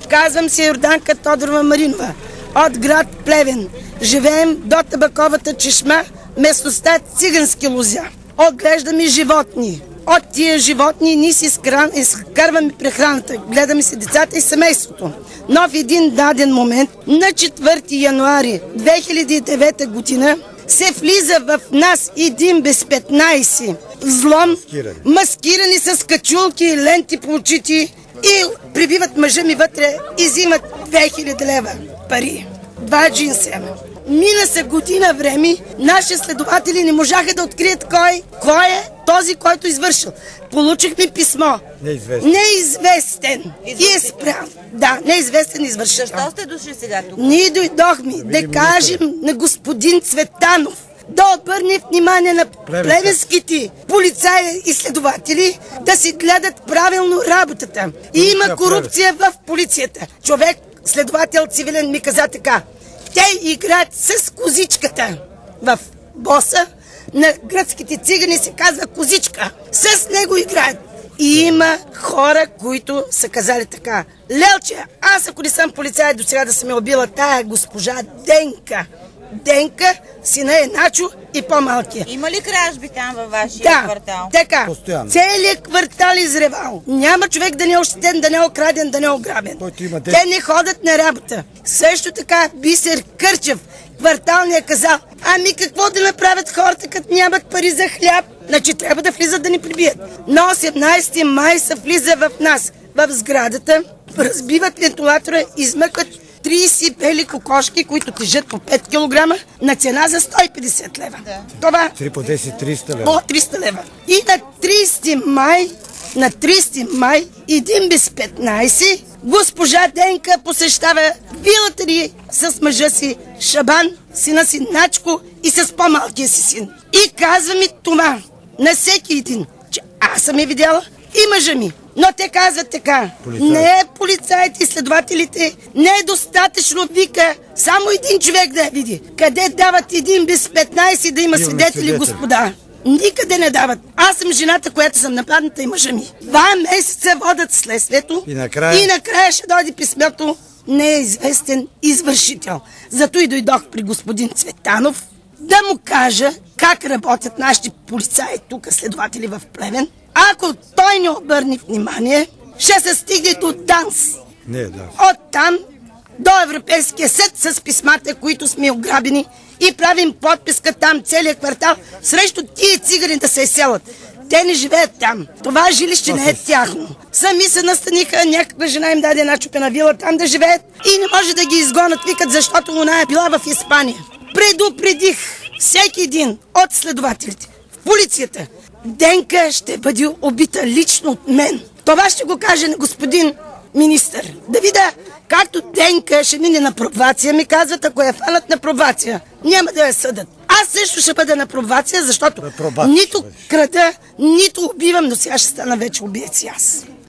Казвам се Йорданка Тодорова Маринова от град Плевен. Живеем до Табаковата чешма, местността Цигански лозя. Отглеждаме животни. От тия животни ние си изкарваме прехраната, гледаме си децата и семейството. Но в един даден момент, на 4 януари 2009 година, се влиза в нас един без 15 злом, маскирани с качулки и ленти по очите и прибиват мъжа ми вътре и взимат 2000 лева пари. 2 джинса. Мина се година време, наши следователи не можаха да открият кой е този, който извършил. Получихме писмо. Неизвестен. И е спрял. Да, неизвестен извършител. Защо сте дошли сега тук? Ние дойдохме да кажем на господин Цветанов да обърне внимание на плевенските полицаи и следователи да си гледат правилно работата. И има корупция в полицията. Човек, следовател цивилен, ми каза така: те играят с козичката. В боса на гръцките цигани се казва козичка. С него играят. И има хора, които са казали така: Лелче, аз ако не съм полицай до сега да съм убила тая госпожа Денка. Денка, сина е Начо и по-малкия. Има ли кражби там във вашия квартал? Така. Целият квартал изревал. Няма човек да не е ощетен, да не е окраден, да не е ограбен. Те не ходят на работа. Също така Бисер Кърчев, кварталния, казал: ами какво да направят хората, като нямат пари за хляб? Значи трябва да влизат да ни прибият. На 18 май се влиза в нас, в сградата, разбиват вентилатора, измъкват 30 бели кокошки, които тежат по 5 кг на цена за 150 лева. Да. Това 3 по 10, 300 лева. По 300 лева. И на 30 май, един без 15, госпожа Денка посещава вилата ни с мъжа си Шабан, сина си Начко и с по-малкия си син. И казва ми това на всеки един, че аз съм я видяла и мъжа ми. Но те казват така: не е полицаите и следователите, не е достатъчно, вика, само един човек да я види. Къде дават един без 15 да има свидетели, господа? Никъде не дават. Аз съм жената, която съм нападната, и мъжа ми. 2 месеца водят следствието и накрая ще дойде писмето: неизвестен извършител. Зато и дойдох при господин Цветанов да му кажа как работят нашите полицаи тук, следователи в Плевен. Ако той не обърне внимание, ще се стигне до ДАНС. Оттам до Европейския съд с писмата, които сме ограбени, и правим подписка там целият квартал срещу тия цигани да се изселят. Те не живеят там. Това жилище не е тяхно. Сами се настаниха, някаква жена им даде една чупена вила там да живеят и не може да ги изгонят, викат, защото она е била в Испания. Предупредих всеки един от следователите в полицията: Денка ще бъде убита лично от мен. Това ще го каже на господин министър. Да видя, както Денка ще мине на пробация, ми казват, ако я фанат на пробация, няма да я съдат. Аз също ще бъда на пробация, защото нито крада, нито убивам, но сега ще стана вече убиец и аз.